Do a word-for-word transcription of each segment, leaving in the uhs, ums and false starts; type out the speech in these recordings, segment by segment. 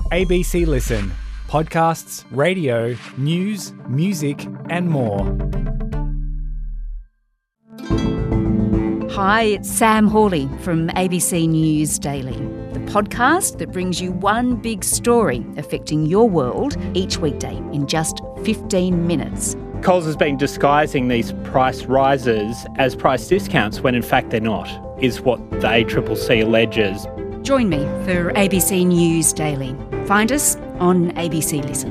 A B C Listen. Podcasts, radio, news, music and more. Hi, it's Sam Hawley from A B C News Daily, the podcast that brings you one big story affecting your world each weekday in just fifteen minutes. Coles has been disguising these price rises as price discounts when in fact they're not, is what the A C C C alleges. Join me for A B C News Daily. Find us on A B C Listen.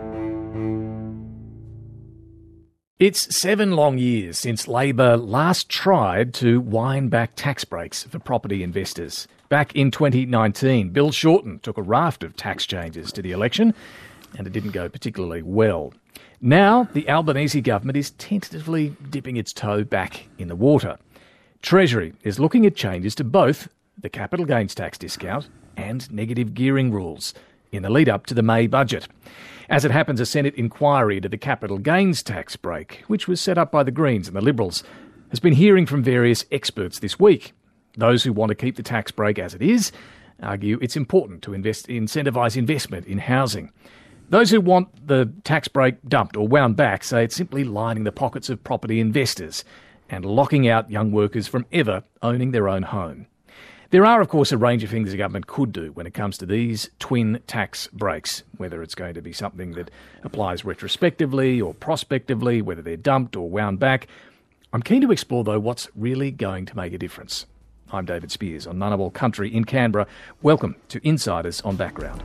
It's seven long years since Labor last tried to wind back tax breaks for property investors. Back in twenty nineteen, Bill Shorten took a raft of tax changes to the election, and it didn't go particularly well. Now, the Albanese government is tentatively dipping its toe back in the water. Treasury is looking at changes to both the capital gains tax discount and negative gearing rules in the lead-up to the May budget. As it happens, a Senate inquiry into the capital gains tax break, which was set up by the Greens and the Liberals, has been hearing from various experts this week. Those who want to keep the tax break as it is argue it's important to invest, incentivise investment in housing. Those who want the tax break dumped or wound back say it's simply lining the pockets of property investors and locking out young workers from ever owning their own home. There are, of course, a range of things the government could do when it comes to these twin tax breaks, whether it's going to be something that applies retrospectively or prospectively, whether they're dumped or wound back. I'm keen to explore, though, what's really going to make a difference. I'm David Spears on Ngunnawal Country in Canberra. Welcome to Insiders on Background.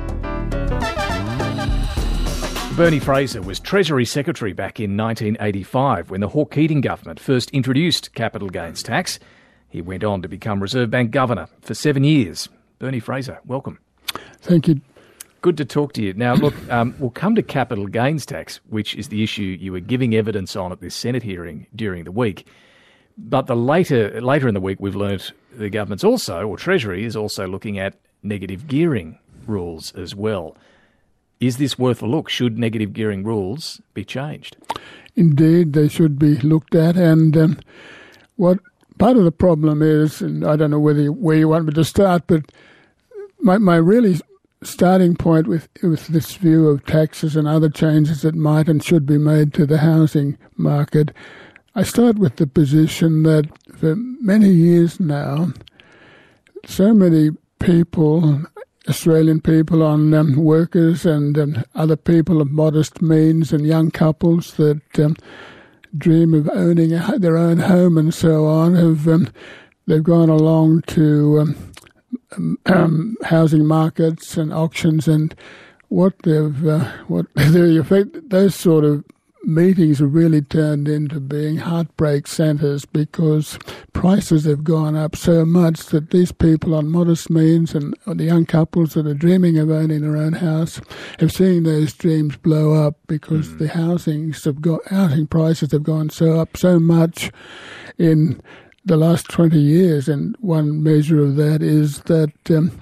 Bernie Fraser was Treasury Secretary back in nineteen eighty-five when the Hawke Keating government first introduced capital gains tax. He went on to become Reserve Bank Governor for seven years. Bernie Fraser, welcome. Thank you. Good to talk to you. Now, look, um, we'll come to capital gains tax, which is the issue you were giving evidence on at this Senate hearing during the week. But the later later in the week, we've learnt the government's also, or Treasury, is also looking at negative gearing rules as well. Is this worth a look? Should negative gearing rules be changed? Indeed, they should be looked at. And um, what part of the problem is, and I don't know whether you, where you want me to start, but my, my really starting point with, with this view of taxes and other changes that might and should be made to the housing market, I start with the position that for many years now, so many people, Australian people on um, workers and um, other people of modest means and young couples that um, dream of owning a, their own home and so on, have um, they've gone along to um, um, um, housing markets and auctions, and what they've uh, what the effect those sort of meetings have really turned into being heartbreak centres, because prices have gone up so much that these people on modest means and the young couples that are dreaming of owning their own house have seen those dreams blow up, because mm. the housings have got, housing prices have gone so up so much in the last twenty years. And one measure of that is that um,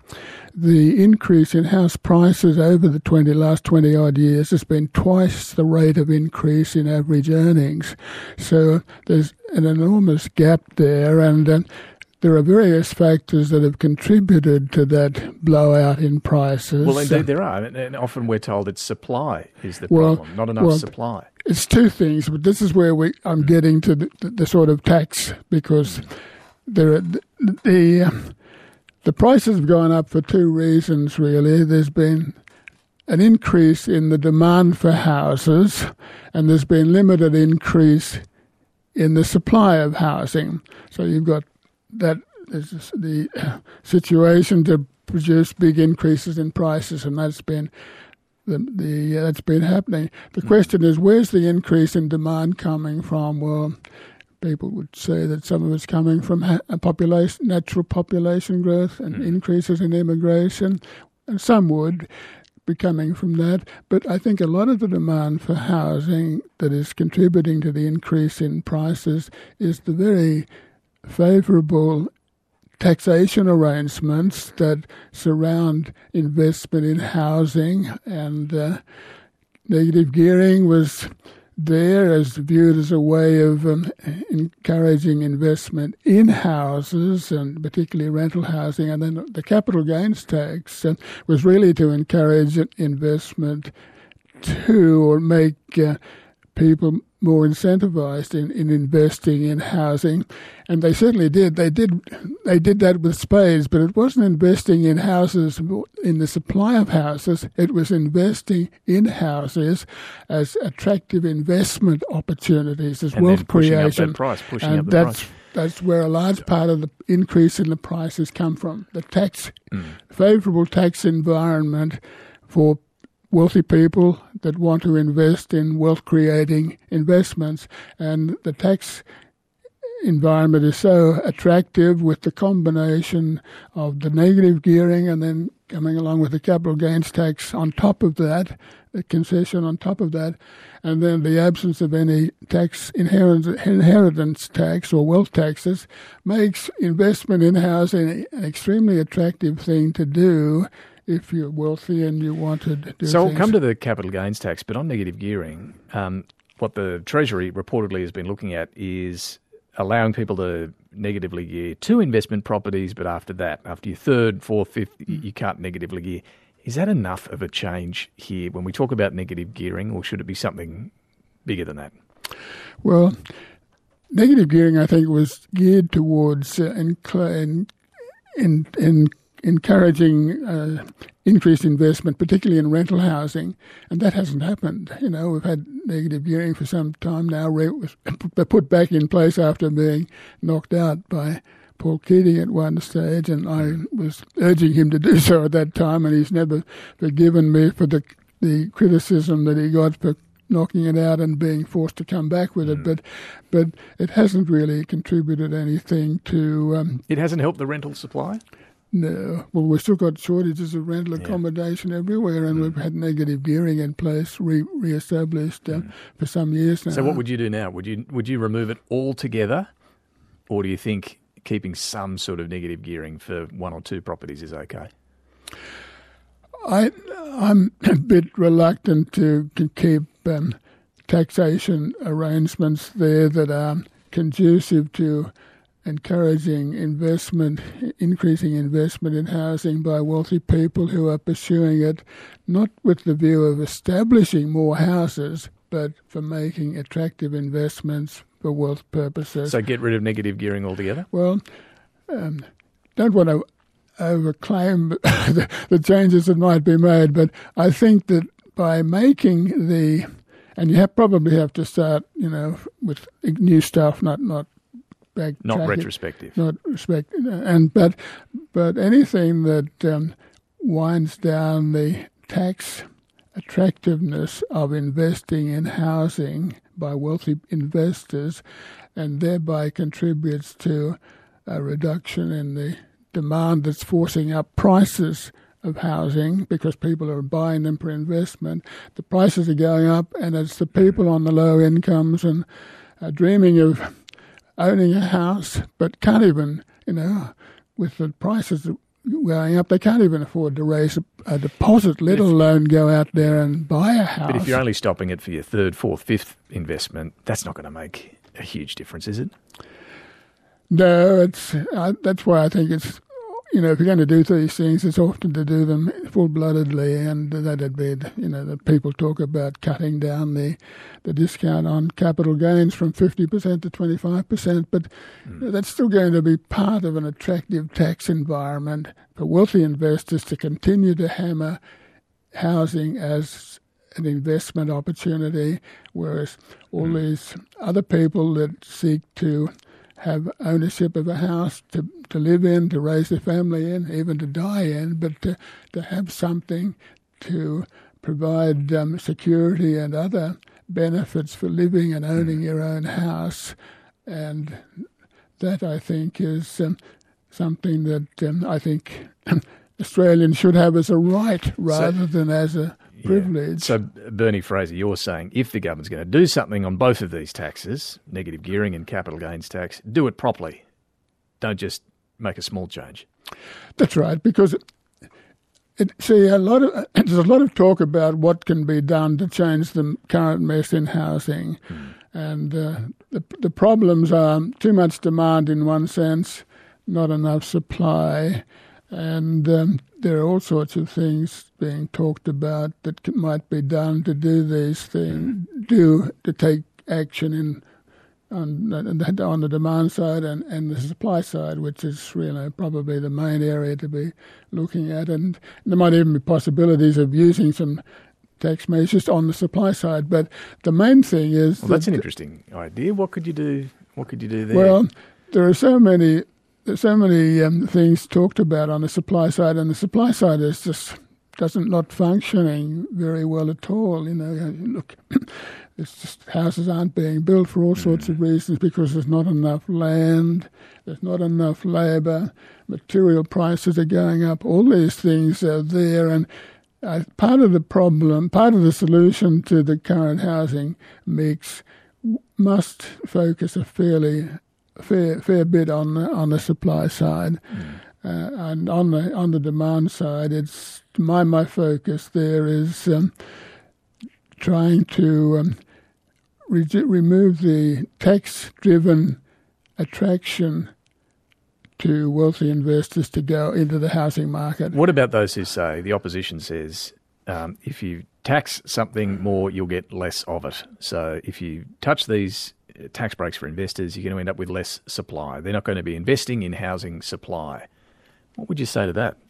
the increase in house prices over the twenty last twenty-odd years has been twice the rate of increase in average earnings. So there's an enormous gap there, and uh, there are various factors that have contributed to that blowout in prices. Well, indeed there are, and often we're told it's supply is the well, problem, not enough well, supply. It's two things, but this is where we I'm getting to the, the, the sort of tax, because there are the... the um, The prices have gone up for two reasons, really. There's been an increase in the demand for houses, and there's been limited increase in the supply of housing. So you've got that there's the situation to produce big increases in prices, and that's been the, the uh, that's been happening. The question is, where's the increase in demand coming from? Well, people would say that some of it's coming from a population, natural population growth and mm. increases in immigration, and some would be coming from that. But I think a lot of the demand for housing that is contributing to the increase in prices is the very favourable taxation arrangements that surround investment in housing, and uh, negative gearing was there as viewed as a way of um, encouraging investment in houses, and particularly rental housing. And then the capital gains tax uh, was really to encourage investment to or make uh, people more incentivized in, in investing in housing. And they certainly did. They did they did that with spades, but it wasn't investing in houses, in the supply of houses. It was investing in houses as attractive investment opportunities, as and wealth then pushing creation. Up that price, pushing and up the that's, price. That's where a large part of the increase in the prices come from. The tax, mm. favourable tax environment for wealthy people that want to invest in wealth-creating investments. And the tax environment is so attractive with the combination of the negative gearing and then coming along with the capital gains tax on top of that, the concession on top of that, and then the absence of any tax inheritance, inheritance tax or wealth taxes makes investment in housing an extremely attractive thing to do if you're wealthy and you want to do So things. we'll come to the capital gains tax, but on negative gearing, um, what the Treasury reportedly has been looking at is allowing people to negatively gear two investment properties, but after that, after your third, fourth, fifth, mm. you can't negatively gear. Is that enough of a change here when we talk about negative gearing, or should it be something bigger than that? Well, negative gearing, I think, was geared towards uh, in, in, in, in encouraging uh, increased investment, particularly in rental housing, and that hasn't happened. You know, we've had negative gearing for some time now. It was put back in place after being knocked out by Paul Keating at one stage, and I was urging him to do so at that time, and he's never forgiven me for the the criticism that he got for knocking it out and being forced to come back with it. Mm. But but it hasn't really contributed anything to... Um, it hasn't helped the rental supply? No. Well, we've still got shortages of rental accommodation yeah. everywhere, and mm. we've had negative gearing in place, re- re-established uh, mm. for some years now. So what would you do now? Would you would you remove it altogether, or do you think keeping some sort of negative gearing for one or two properties is okay? I, I'm a bit reluctant to, to keep um, taxation arrangements there that are conducive to encouraging investment, increasing investment in housing by wealthy people who are pursuing it not with the view of establishing more houses, but for making attractive investments for wealth purposes. So get rid of negative gearing altogether? Well, um, don't want to overclaim the, the changes that might be made, but I think that by making the, and you have probably have to start, you know, with new stuff, not not back not retrospective, not respect, and but but anything that um, winds down the tax attractiveness of investing in housing by wealthy investors, and thereby contributes to a reduction in the demand that's forcing up prices of housing because people are buying them for investment. The prices are going up, and it's the people on the low incomes and are dreaming of owning a house but can't even, you know, with the prices going up, they can't even afford to raise a, a deposit, let alone go out there and buy a house. But if you're only stopping it for your third, fourth, fifth investment, that's not going to make a huge difference, is it? No, it's uh, that's why I think it's, you know, if you're going to do these things, it's often to do them full-bloodedly, and that'd be, you know, that people talk about cutting down the the discount on capital gains from fifty percent to twenty-five percent, but mm. that's still going to be part of an attractive tax environment for wealthy investors to continue to hammer housing as an investment opportunity, whereas all mm. these other people that seek to have ownership of a house to, to live in, to raise their family in, even to die in, but to, to have something to provide um, security and other benefits for living and owning your own house. And that, I think, is um, something that um, I think Australians should have as a right rather so, than as a privilege. Yeah. So, Bernie Fraser, you're saying if the government's going to do something on both of these taxes, negative gearing and capital gains tax, do it properly. Don't just make a small change. That's right, because it, see, a lot of there's a lot of talk about what can be done to change the current mess in housing, mm. and uh, the the problems are too much demand in one sense, not enough supply, and um, there are all sorts of things being talked about that c- might be done to do these things, mm. do to take action in. On, on the demand side and, and the supply side, which is really probably the main area to be looking at. And there might even be possibilities of using some tax measures on the supply side. But the main thing is... Well, that's that, an interesting idea. What could you do What could you do there? Well, there are so many, there's so many um, things talked about on the supply side, and the supply side is just doesn't not functioning very well at all. You know, look... It's just houses aren't being built for all sorts of reasons because there's not enough land, there's not enough labour, material prices are going up, all these things are there. And uh, part of the problem, part of the solution to the current housing mix must focus a fairly fair fair bit on the, on the supply side. Mm. Uh, and on the on the demand side, it's my, my focus there is um, trying to... Um, remove the tax-driven attraction to wealthy investors to go into the housing market. What about those who say, the opposition says, um, if you tax something more, you'll get less of it. So if you touch these tax breaks for investors, you're going to end up with less supply. They're not going to be investing in housing supply. What would you say to that?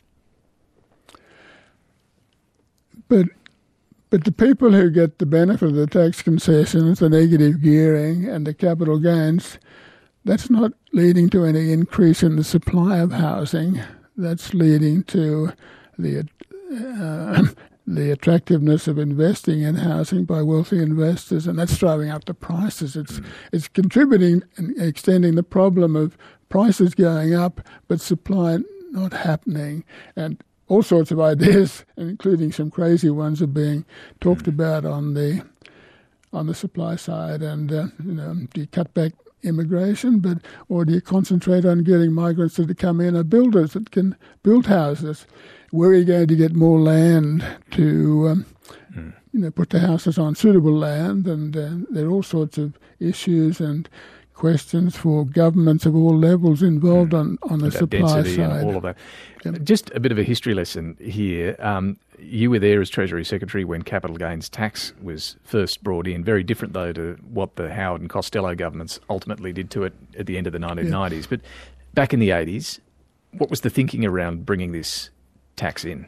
But... But the people who get the benefit of the tax concessions, the negative gearing and the capital gains, that's not leading to any increase in the supply of housing. That's leading to the uh, the attractiveness of investing in housing by wealthy investors, and that's driving up the prices. It's mm. it's contributing and extending the problem of prices going up, but supply not happening. And all sorts of ideas, including some crazy ones, are being talked about on the on the supply side. And uh, you know, do you cut back immigration, but or do you concentrate on getting migrants to come in, or builders that can build houses? Where are you going to get more land to um, mm. you know put the houses on suitable land? And uh, there are all sorts of issues and questions for governments of all levels involved on, on the About supply density side. And all of that. Yep. Just a bit of a history lesson here. Um, you were there as Treasury Secretary when capital gains tax was first brought in. Very different, though, to what the Howard and Costello governments ultimately did to it at the end of the nineteen nineties. Yep. But back in the eighties, what was the thinking around bringing this tax in?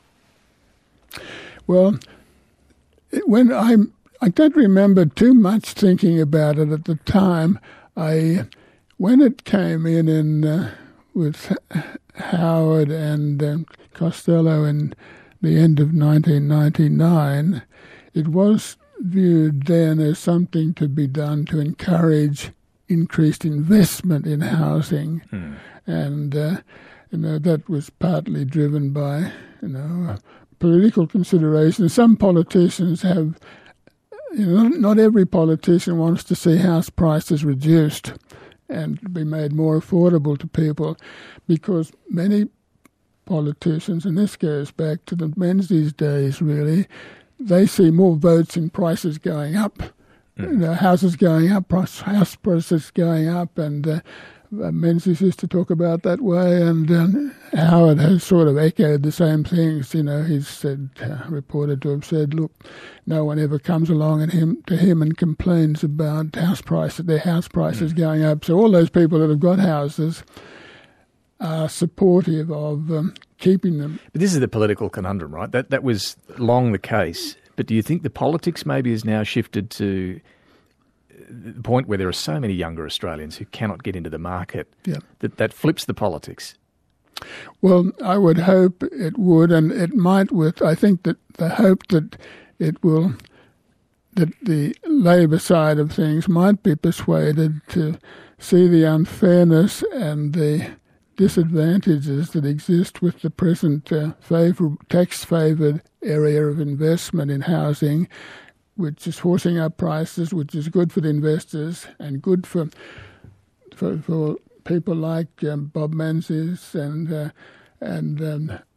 Well, when I I don't remember too much thinking about it at the time. I, when it came in, in uh, with Howard and um, Costello in the end of nineteen ninety-nine, it was viewed then as something to be done to encourage increased investment in housing, hmm. and uh, you know that was partly driven by you know uh, political considerations. Some politicians have. You know, not every politician wants to see house prices reduced and be made more affordable to people, because many politicians, and this goes back to the Menzies days really, they see more votes in prices going up, mm. you know, houses going up, price, house prices going up, and uh, Menzies used to talk about that way, and um, Howard has sort of echoed the same things. You know, he's said, uh, reported to have said, look, no one ever comes along and him to him and complains about house prices, their house prices mm. going up. So all those people that have got houses are supportive of um, keeping them. But this is the political conundrum, right? That that was long the case. But do you think the politics maybe has now shifted to the point where there are so many younger Australians who cannot get into the market, yeah. that that flips the politics? Well, I would hope it would, and it might with, I think that the hope that it will, that the Labor side of things might be persuaded to see the unfairness and the disadvantages that exist with the present uh, favor, tax-favoured area of investment in housing, which is forcing up prices, which is good for the investors and good for for, for people like um, Bob Menzies and uh, and um,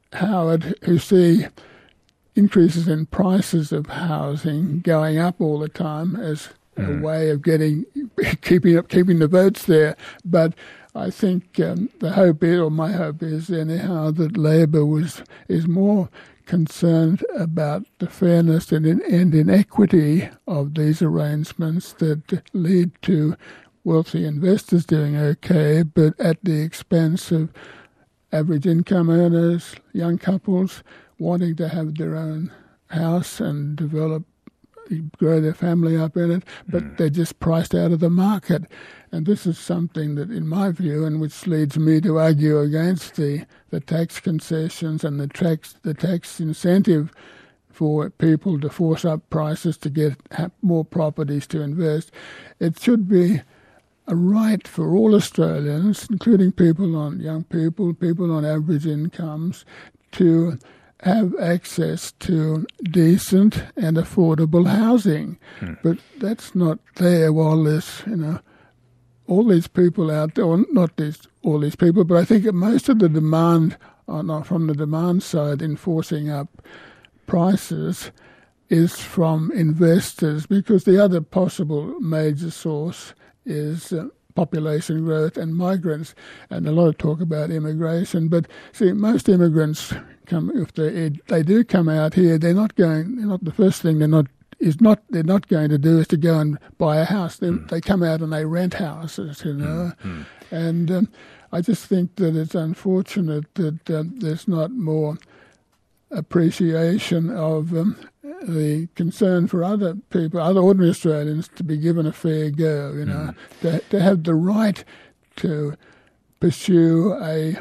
Howard, who see increases in prices of housing going up all the time as mm. a way of getting keeping up keeping the votes there. But I think um, the hope is, or my hope is anyhow, that Labor was is more concerned about the fairness and, in, and inequity of these arrangements that lead to wealthy investors doing okay, but at the expense of average income earners, young couples wanting to have their own house and develop, grow their family up in it, but mm. they're just priced out of the market. And this is something that, in my view, and which leads me to argue against the, the tax concessions and the tax the tax incentive for people to force up prices to get more properties to invest. It should be a right for all Australians, including people on young people, people on average incomes, to have access to decent and affordable housing. Hmm. But that's not there while there's, you know, all these people out there, or not these, all these people, but I think that most of the demand, uh, not from the demand side, in forcing up prices is from investors, because the other possible major source is uh, population growth and migrants, and a lot of talk about immigration. But see, most immigrants come, if they they do come out here, they're not going. They're not the first thing. They're not is not. They're not going to do is to go and buy a house. They mm. they come out and they rent houses, you know. Mm. And um, I just think that it's unfortunate that um, there's not more appreciation of um, the concern for other people, other ordinary Australians, to be given a fair go, you know, mm. to, to have the right to pursue a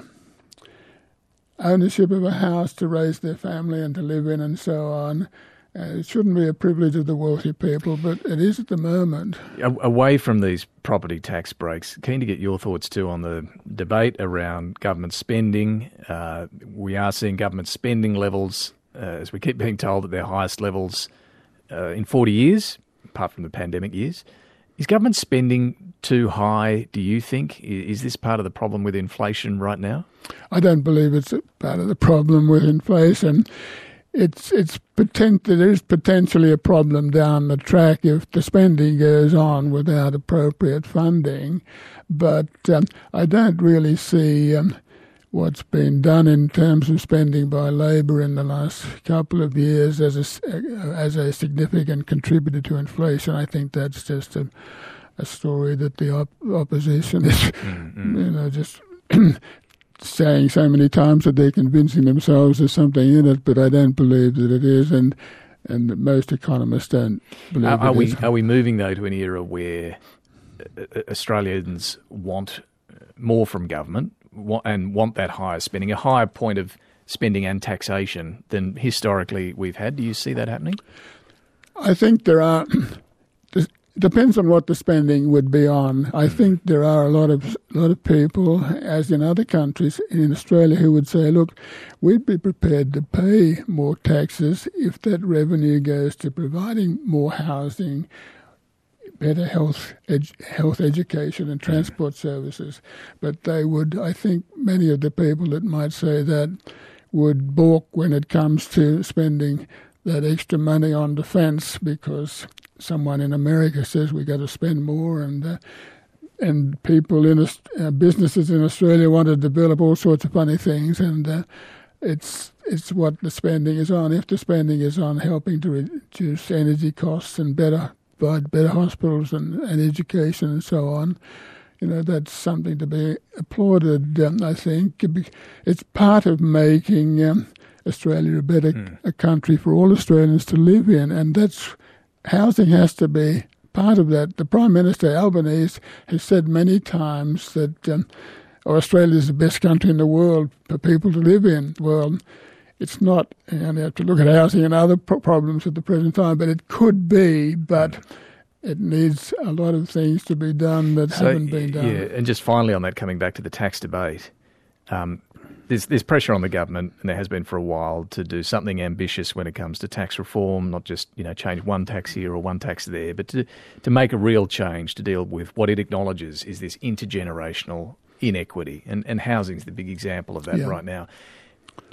ownership of a house to raise their family and to live in and so on. Uh, it shouldn't be a privilege of the wealthy people, but it is at the moment. Away from these property tax breaks, keen to get your thoughts too on the debate around government spending. Uh, we are seeing government spending levels, uh, as we keep being told, at their highest levels uh, in forty years, apart from the pandemic years. Is government spending too high, do you think? Is this part of the problem with inflation right now? I don't believe it's a part of the problem with inflation. It's it's potent, there is potentially a problem down the track if the spending goes on without appropriate funding, but um, I don't really see um, what's been done in terms of spending by Labor in the last couple of years as a, as a significant contributor to inflation. I think that's just a, a story that the op- opposition is, mm-hmm. you know, just saying so many times that they're convincing themselves there's something in it, but I don't believe that it is, and and most economists don't believe are, are it we, is. Are we moving, though, to an era where Australians want more from government and want that higher spending, a higher point of spending and taxation than historically we've had? Do you see that happening? I think there are... It depends on what the spending would be on. I think there are a lot of a lot of people, as in other countries, in Australia, who would say, look, we'd be prepared to pay more taxes if that revenue goes to providing more housing, better health, ed- health education and transport services. But they would, I think many of the people that might say that would balk when it comes to spending that extra money on defence, because someone in America says we got to spend more, and uh, and people in uh, businesses in Australia want to develop all sorts of funny things, and uh, it's it's what the spending is on. If the spending is on helping to reduce energy costs and better provide better hospitals and, and education and so on, you know, that's something to be applauded. Um, I think it's part of making um, Australia a better mm. a country for all Australians to live in, and that's. Housing has to be part of that. The Prime Minister, Albanese, has said many times that um, Australia is the best country in the world for people to live in. Well, it's not. You only have to look at housing and other pro- problems at the present time, but it could be, but it needs a lot of things to be done that so, haven't been done. Yeah, and just finally on that, coming back to the tax debate, um, There's, there's pressure on the government, and there has been for a while, to do something ambitious when it comes to tax reform, not just, you know, change one tax here or one tax there, but to, to make a real change to deal with what it acknowledges is this intergenerational inequity, and, and housing's the big example of that yeah. right now.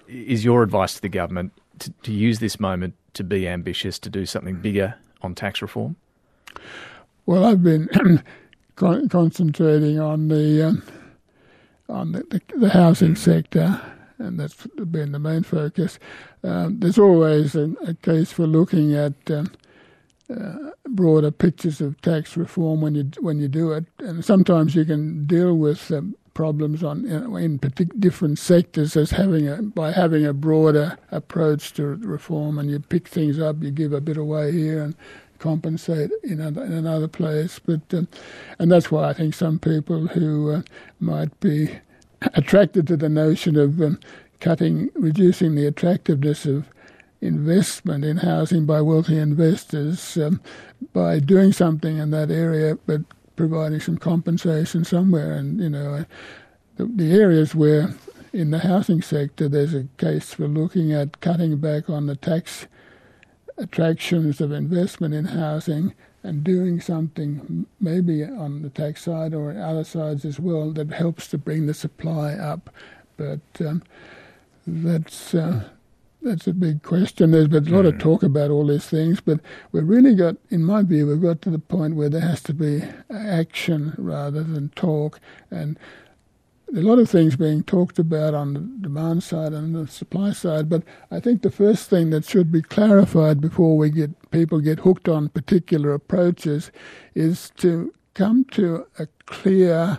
is your advice to the government to, to use this moment to be ambitious, to do something bigger on tax reform? Well, I've been con- concentrating on the um, on the, the, the housing sector, and that's been the main focus. Um, there's always a, a case for looking at um, uh, broader pictures of tax reform when you when you do it, and sometimes you can deal with um, problems on in, in partic- different sectors as having a by having a broader approach to reform, and you pick things up, you give a bit away here and compensate in, other, in another place. But um, and that's why I think some people who uh, might be attracted to the notion of um, cutting, reducing the attractiveness of investment in housing by wealthy investors um, by doing something in that area, but providing some compensation somewhere. And, you know, uh, the, the areas where in the housing sector there's a case for looking at cutting back on the tax attractions of investment in housing and doing something maybe on the tax side or on other sides as well that helps to bring the supply up. But um, that's uh, that's a big question. There's been a lot of talk about all these things, but we've really got, in my view, we've got to the point where there has to be action rather than talk. And a lot of things being talked about on the demand side and the supply side, but I think the first thing that should be clarified before we get people get hooked on particular approaches is to come to a clear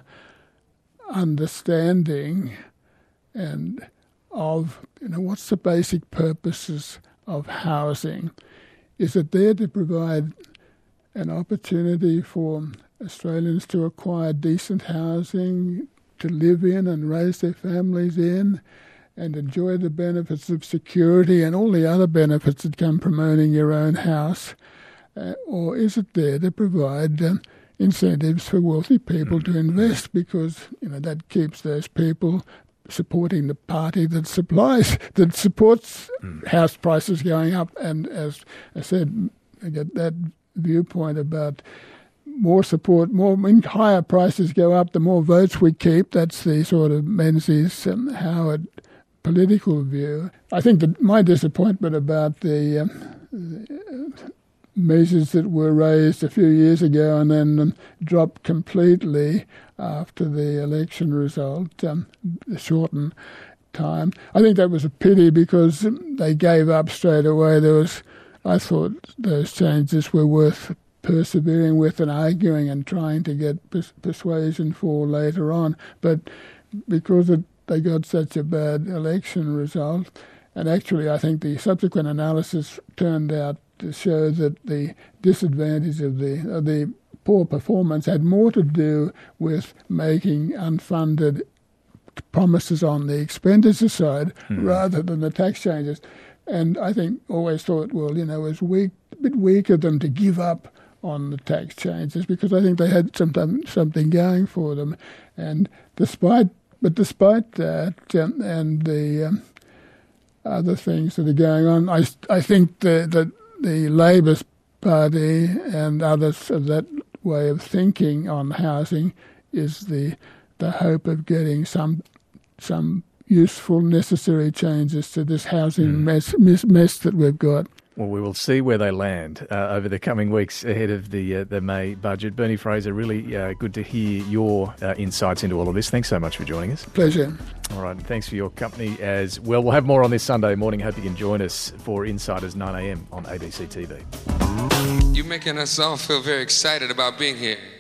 understanding and of, you know, what's the basic purposes of housing. Is it there to provide an opportunity for Australians to acquire decent housing, to live in and raise their families in and enjoy the benefits of security and all the other benefits that come from owning your own house? Uh, or is it there to provide um, incentives for wealthy people to invest, because, you know, that keeps those people supporting the party that supplies, that supports mm. house prices going up? And as I said, I get that viewpoint about more support, more when higher prices go up, the more votes we keep. That's the sort of Menzies and Howard political view. I think that my disappointment about the, um, the measures that were raised a few years ago and then um, dropped completely after the election result, um, the shortened time. I think that was a pity because they gave up straight away. There was, I thought those changes were worth persevering with and arguing and trying to get pers- persuasion for later on. But because it, they got such a bad election result, and actually I think the subsequent analysis turned out to show that the disadvantage of the of the poor performance had more to do with making unfunded promises on the expenditure side mm. rather than the tax changes. And I think always thought, well, you know, it was weak, a bit weak of them to give up on the tax changes, because I think they had some, something going for them. And despite, but despite that um, and the um, other things that are going on, I, I think that the, the Labor Party and others of that way of thinking on housing is the the hope of getting some some useful, necessary changes to this housing mm. mess, mess mess that we've got. Well, we will see where they land uh, over the coming weeks ahead of the uh, the May budget. Bernie Fraser, really uh, good to hear your uh, insights into all of this. Thanks so much for joining us. Pleasure. All right, and thanks for your company as well. We'll have more on this Sunday morning. Hope you can join us for Insiders nine a.m. on A B C T V. You're making us all feel very excited about being here.